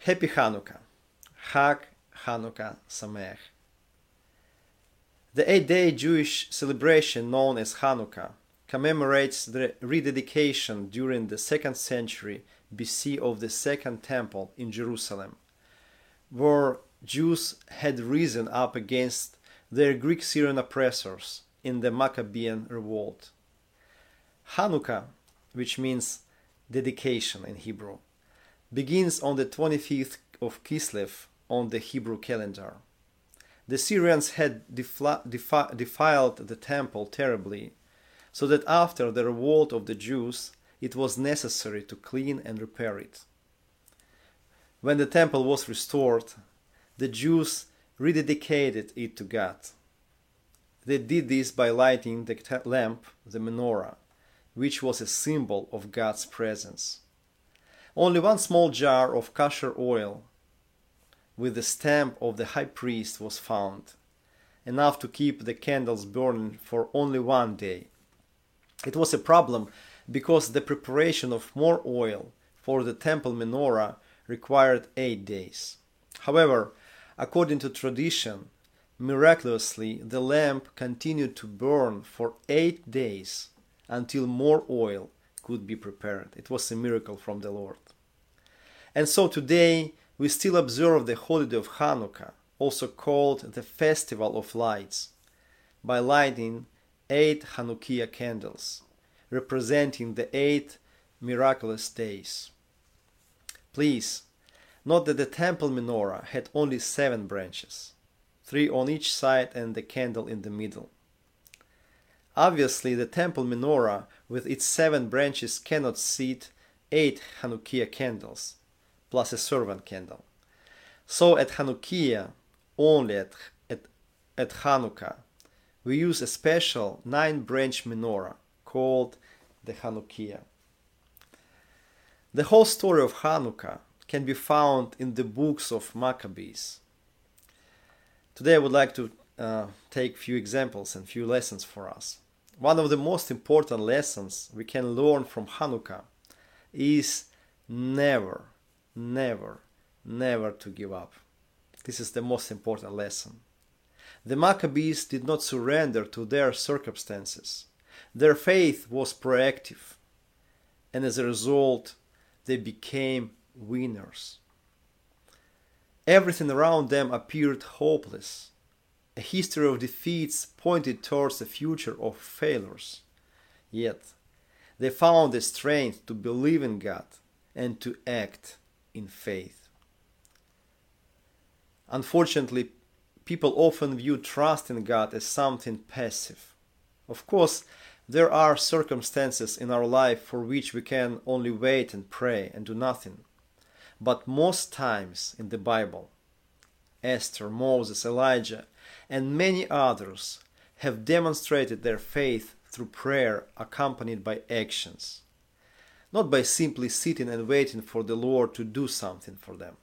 Happy Hanukkah. Chag Hanukkah Sameach. The 8-day Jewish celebration known as Hanukkah commemorates the rededication during the 2nd century BC of the Second Temple in Jerusalem, where Jews had risen up against their Greek-Syrian oppressors in the Maccabean revolt. Hanukkah, which means dedication in Hebrew, begins on the 25th of Kislev on the Hebrew calendar. The Syrians had defiled the temple terribly, so that after the revolt of the Jews, it was necessary to clean and repair it. When the temple was restored, the Jews rededicated it to God. They did this by lighting the lamp, the menorah, which was a symbol of God's presence. Only one small jar of kosher oil with the stamp of the high priest was found, enough to keep the candles burning for only one day. It was a problem because the preparation of more oil for the temple menorah required 8 days. However, according to tradition, miraculously the lamp continued to burn for 8 days until more oil could be prepared. It was a miracle from the Lord. And so today we still observe the holiday of Hanukkah, also called the Festival of Lights, by lighting 8 Hanukkah candles, representing the 8 miraculous days. Please note that the temple menorah had only 7 branches, 3 on each side and the candle in the middle. Obviously, the temple menorah with its 7 branches cannot seat 8 Hanukkah candles, plus a servant candle. So at Hanukkah, only at Hanukkah, we use a special 9-branch menorah called the Hanukkah. The whole story of Hanukkah can be found in the books of Maccabees. Today I would like to take few examples and few lessons for us. One of the most important lessons we can learn from Hanukkah is never to give up. This is the most important lesson. The Maccabees did not surrender to their circumstances. Their faith was proactive, and as a result, they became winners. Everything around them appeared hopeless. A history of defeats pointed towards a future of failures. Yet, they found the strength to believe in God and to act in faith. Unfortunately, people often view trust in God as something passive. Of course, there are circumstances in our life for which we can only wait and pray and do nothing. But most times in the Bible, Esther, Moses, Elijah, and many others have demonstrated their faith through prayer accompanied by actions, not by simply sitting and waiting for the Lord to do something for them.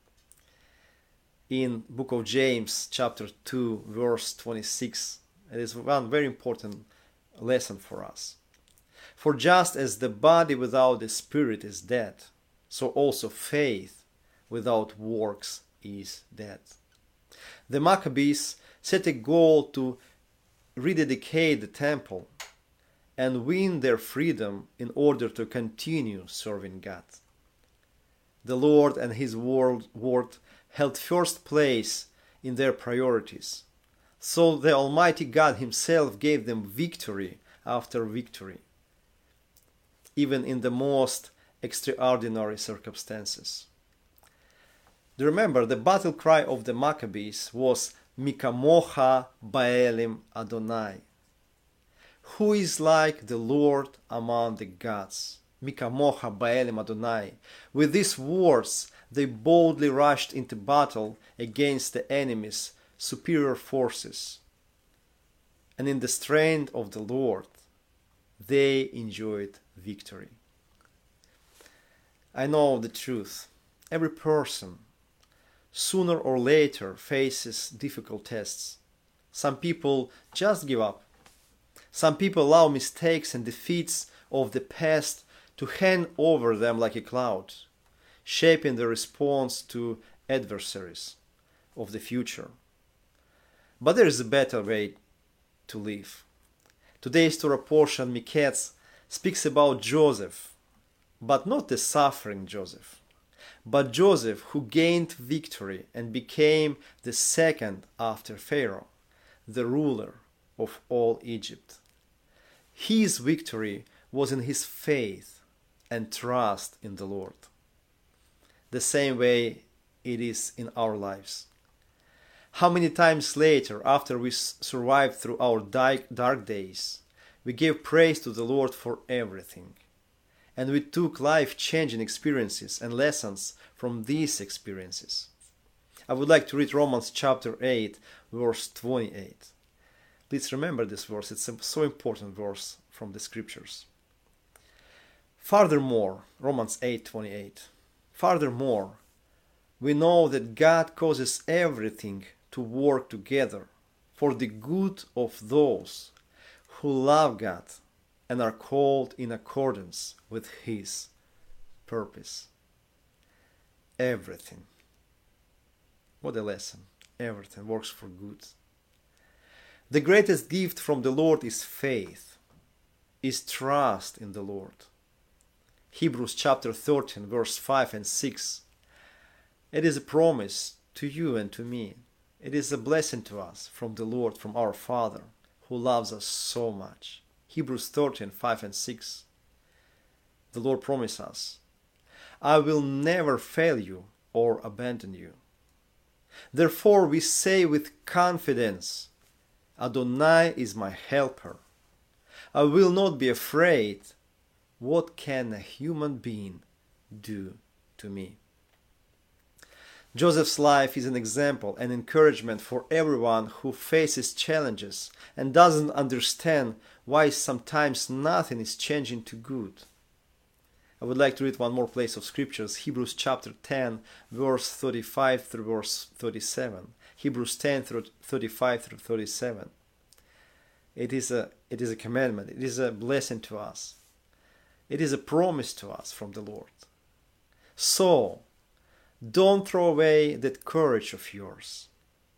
In book of James, chapter 2, verse 26, it is one very important lesson for us. For just as the body without the spirit is dead, so also faith without works is dead. The Maccabees set a goal to rededicate the temple and win their freedom in order to continue serving God. The Lord and His word held first place in their priorities. So the Almighty God Himself gave them victory after victory, even in the most extraordinary circumstances. Remember, the battle cry of the Maccabees was Mikamocha Ba'elim Adonai. Who is like the Lord among the gods? Mikamocha Ba'elim Adonai. With these words, they boldly rushed into battle against the enemy's superior forces. And in the strength of the Lord, they enjoyed victory. I know the truth. Every person, sooner or later, faces difficult tests. Some people just give up. Some people allow mistakes and defeats of the past to hang over them like a cloud. shaping the response to adversaries of the future. But there is a better way to live. Today's Torah portion, Miketz, speaks about Joseph, but not the suffering Joseph, but Joseph who gained victory and became the second after Pharaoh, the ruler of all Egypt. His victory was in his faith and trust in the Lord. The same way it is in our lives. How many times later, after we survived through our dark days, we gave praise to the Lord for everything. And we took life-changing experiences and lessons from these experiences. I would like to read Romans chapter 8, verse 28. Please remember this verse. It's a so important verse from the scriptures. Furthermore, Romans 8:28. Furthermore, we know that God causes everything to work together for the good of those who love God and are called in accordance with His purpose. Everything. What a lesson. Everything works for good. The greatest gift from the Lord is faith, is trust in the Lord. Hebrews chapter 13, verse 5 and 6. It is a promise to you and to me. It is a blessing to us from the Lord, from our Father, who loves us so much. Hebrews 13, 5 and 6. The Lord promised us, I will never fail you or abandon you. Therefore we say with confidence, Adonai is my helper. I will not be afraid. What can a human being do to me? Joseph's life is an example and encouragement for everyone who faces challenges and doesn't understand why sometimes nothing is changing to good. I would like to read one more place of scriptures, Hebrews chapter 10, verse 35 through verse 37. Hebrews 10 through 35 through 37. It is a commandment. It is a blessing to us. It is a promise to us from the Lord. So, don't throw away that courage of yours.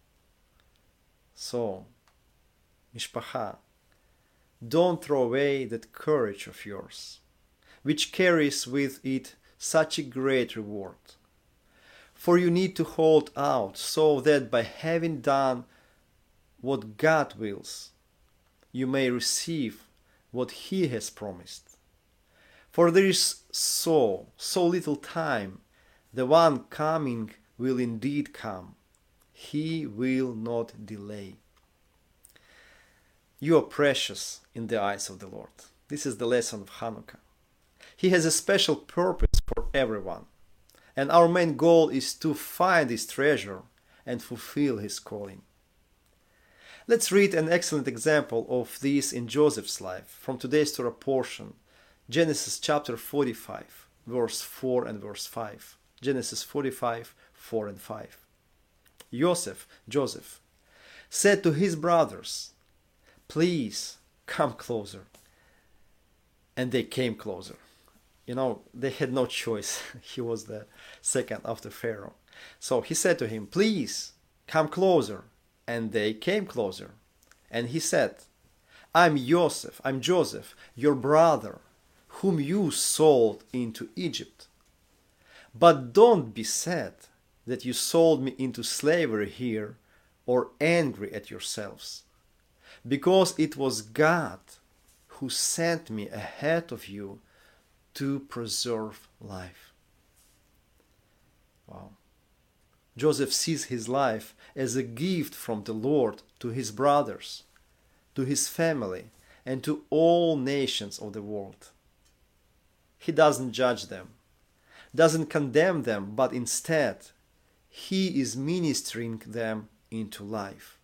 So, Mishpacha, don't throw away that courage of yours, which carries with it such a great reward. For you need to hold out so that by having done what God wills, you may receive what He has promised. For there is so little time, the one coming will indeed come. He will not delay. You are precious in the eyes of the Lord. This is the lesson of Hanukkah. He has a special purpose for everyone. And our main goal is to find His treasure and fulfill His calling. Let's read an excellent example of this in Joseph's life from today's Torah portion, Genesis chapter 45, verse 4 and verse 5. Genesis 45, 4 and 5. Joseph, said to his brothers, please come closer. And they came closer. They had no choice. He was the second after Pharaoh. So he said to him, please come closer. And they came closer. And he said, I'm Joseph, your brother, whom you sold into Egypt. But don't be sad that you sold me into slavery here or angry at yourselves, because it was God who sent me ahead of you to preserve life. Wow. Joseph sees his life as a gift from the Lord to his brothers, to his family, and to all nations of the world. He doesn't judge them, doesn't condemn them, but instead, he is ministering them into life.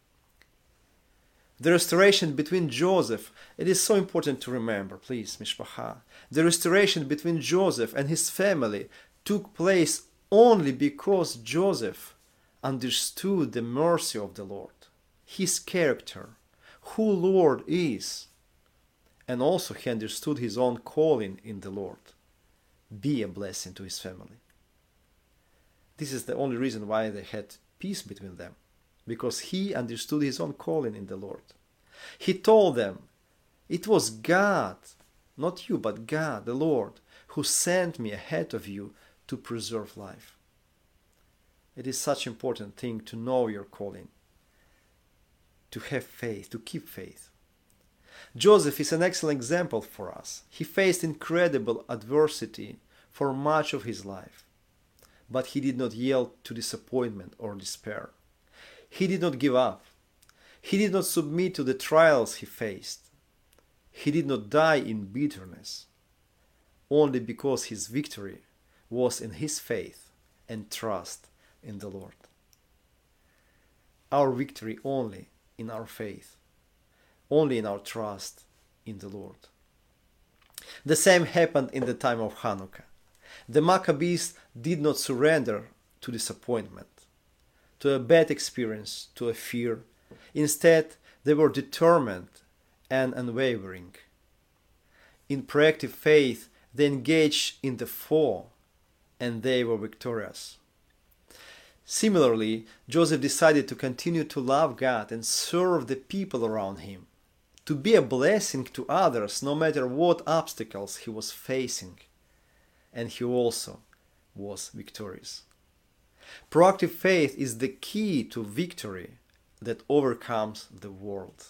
The restoration between Joseph, it is so important to remember, please, Mishpacha. The restoration between Joseph and his family took place only because Joseph understood the mercy of the Lord, His character, who Lord is, and also he understood his own calling in the Lord. Be a blessing to his family. This is the only reason why they had peace between them, because he understood his own calling in the Lord. He told them, it was God, not you, but God, the Lord, who sent me ahead of you to preserve life. It is such an important thing to know your calling, to have faith, to keep faith. Joseph is an excellent example for us. He faced incredible adversity for much of his life, but he did not yield to disappointment or despair. He did not give up. He did not submit to the trials he faced. He did not die in bitterness, only because his victory was in his faith and trust in the Lord. Our victory only in our faith, only in our trust in the Lord. The same happened in the time of Hanukkah. The Maccabees did not surrender to disappointment, to a bad experience, to a fear. Instead, they were determined and unwavering. In proactive faith, they engaged in the foe, and they were victorious. Similarly, Joseph decided to continue to love God and serve the people around him, to be a blessing to others no matter what obstacles he was facing. And he also was victorious. Proactive faith is the key to victory that overcomes the world.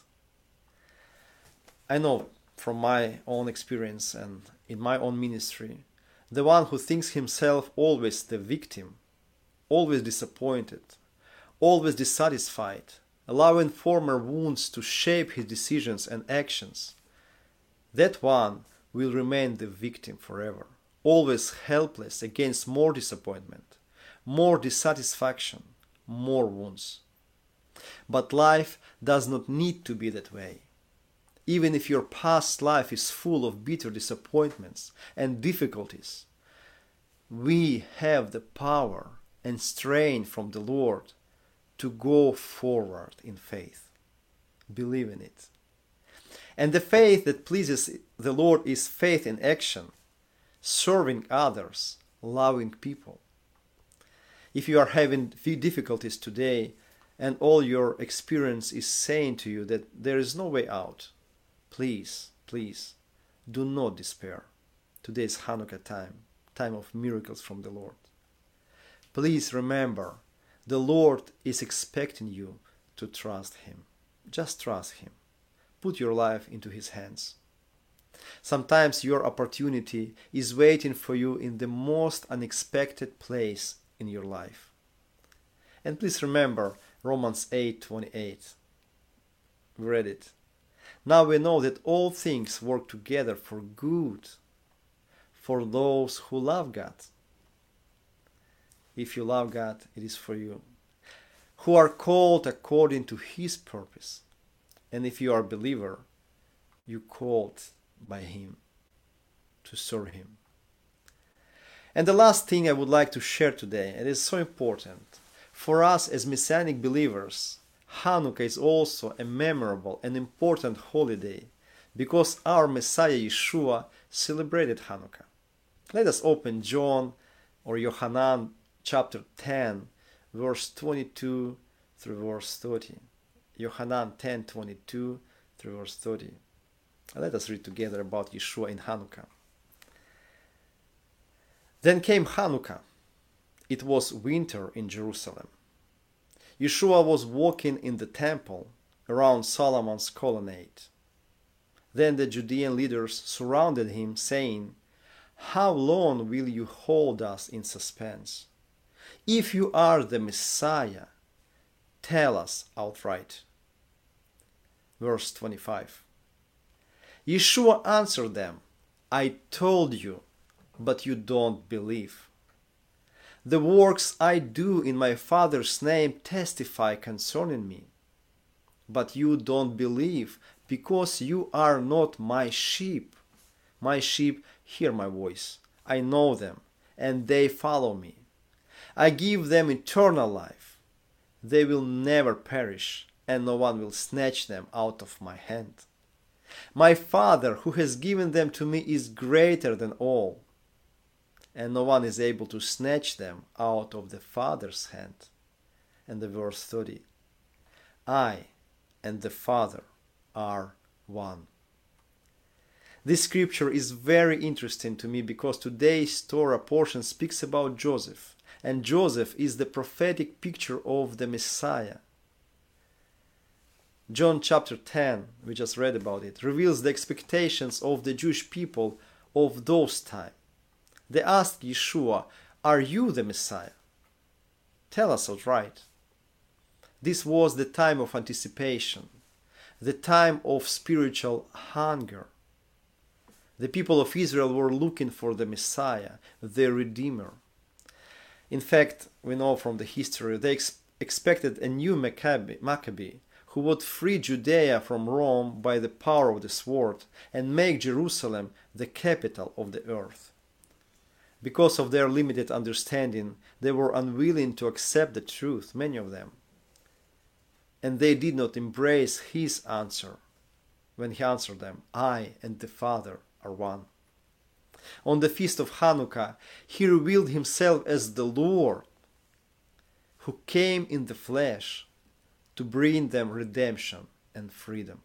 I know from my own experience and in my own ministry, the one who thinks himself always the victim, always disappointed, always dissatisfied, allowing former wounds to shape his decisions and actions, that one will remain the victim forever, always helpless against more disappointment, more dissatisfaction, more wounds. But life does not need to be that way. Even if your past life is full of bitter disappointments and difficulties, we have the power and strength from the Lord to go forward in faith. Believe in it. And the faith that pleases the Lord is faith in action, serving others, loving people. If you are having difficulties today and all your experience is saying to you that there is no way out, please do not despair. Today is Hanukkah time of miracles from the Lord. Please remember, the Lord is expecting you to trust Him. Just trust Him. Put your life into His hands. Sometimes your opportunity is waiting for you in the most unexpected place in your life. And please remember Romans 8:28. We read it. Now we know that all things work together for good for those who love God. If you love God, it is for you. Who are called according to His purpose. And if you are a believer, you called by Him to serve Him. And the last thing I would like to share today, it is so important. For us as Messianic believers, Hanukkah is also a memorable and important holiday because our Messiah Yeshua celebrated Hanukkah. Let us open John or Yohanan chapter 10, verse 22 through verse 30. Yohanan 10:22 through verse 30. Let us read together about Yeshua in Hanukkah. Then came Hanukkah. It was winter in Jerusalem. Yeshua was walking in the temple around Solomon's colonnade. Then the Judean leaders surrounded him, saying, "How long will you hold us in suspense? If you are the Messiah, tell us outright." Verse 25. Yeshua answered them, "I told you, but you don't believe. The works I do in my Father's name testify concerning me. But you don't believe because you are not my sheep. My sheep hear my voice. I know them, and they follow me. I give them eternal life. They will never perish, and no one will snatch them out of my hand. My Father, who has given them to me, is greater than all. and no one is able to snatch them out of the Father's hand. And the verse 30, I and the Father are one. This scripture is very interesting to me because today's Torah portion speaks about Joseph, and Joseph is the prophetic picture of the Messiah. John chapter 10, we just read about it, reveals the expectations of the Jewish people of those times. They asked Yeshua, are you the Messiah? Tell us outright. This was the time of anticipation, the time of spiritual hunger. The people of Israel were looking for the Messiah, their Redeemer. In fact, we know from the history, they expected a new Maccabee who would free Judea from Rome by the power of the sword and make Jerusalem the capital of the earth. Because of their limited understanding, they were unwilling to accept the truth, many of them. And they did not embrace his answer when he answered them, I and the Father are one. On the feast of Hanukkah, he revealed himself as the Lord who came in the flesh to bring them redemption and freedom.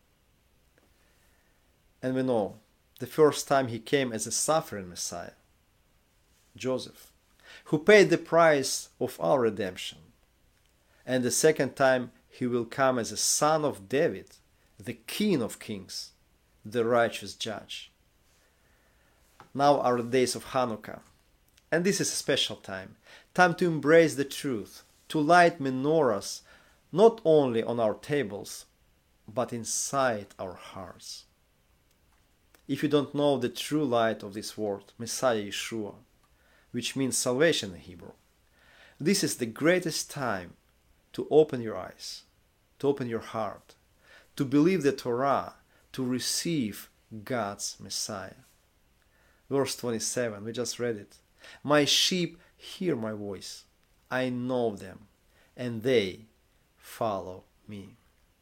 And we know the first time he came as a suffering Messiah, Joseph, who paid the price of our redemption. And the second time he will come as a son of David, the King of Kings, the righteous judge. Now are the days of Hanukkah, and this is a special time to embrace the truth, to light menorahs not only on our tables, but inside our hearts. If you don't know the true light of this word, Messiah Yeshua, which means salvation in Hebrew, this is the greatest time to open your eyes, to open your heart, to believe the Torah, to receive God's Messiah. Verse 27, we just read it. My sheep hear my voice. I know them, and they follow me.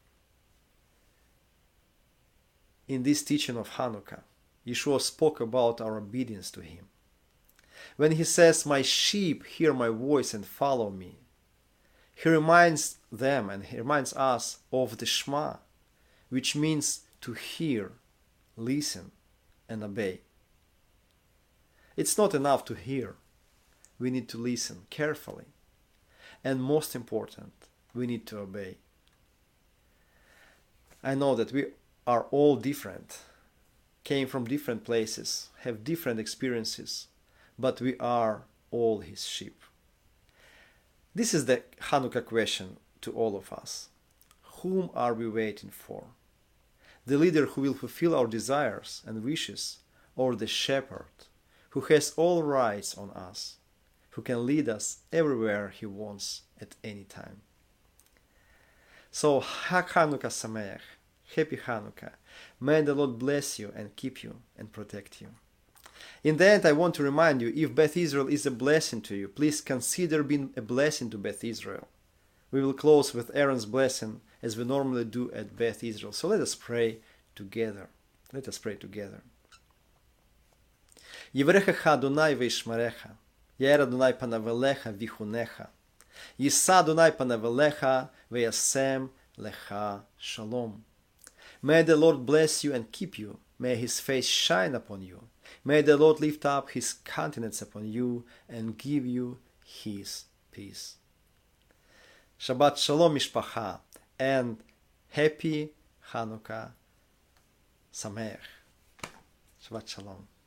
In this teaching of Hanukkah, Yeshua spoke about our obedience to him. When he says, my sheep hear my voice and follow me, he reminds them and he reminds us of the Shema, which means to hear, listen, and obey. It's not enough to hear. We need to listen carefully. And most important, we need to obey. I know that we are all different, came from different places, have different experiences, but we are all his sheep. This is the Hanukkah question to all of us. Whom are we waiting for? The leader who will fulfill our desires and wishes, or the shepherd who has all rights on us, who can lead us everywhere he wants at any time? So, Hag Hanukkah Sameach, Happy Hanukkah. May the Lord bless you and keep you and protect you. In the end, I want to remind you, if Beth Israel is a blessing to you, please consider being a blessing to Beth Israel. We will close with Aaron's blessing as we normally do at Beth Israel. So let us pray together. Let us pray together. Yivrechecha Adonai veishmarecha, Yair Adonai panav elecha vichunecha, Yisa Adonai panav elecha veyasem lecha shalom. May the Lord bless you and keep you. May his face shine upon you. May the Lord lift up his countenance upon you and give you his peace. Shabbat Shalom Mishpacha and Happy Hanukkah Sameach. Shabbat Shalom.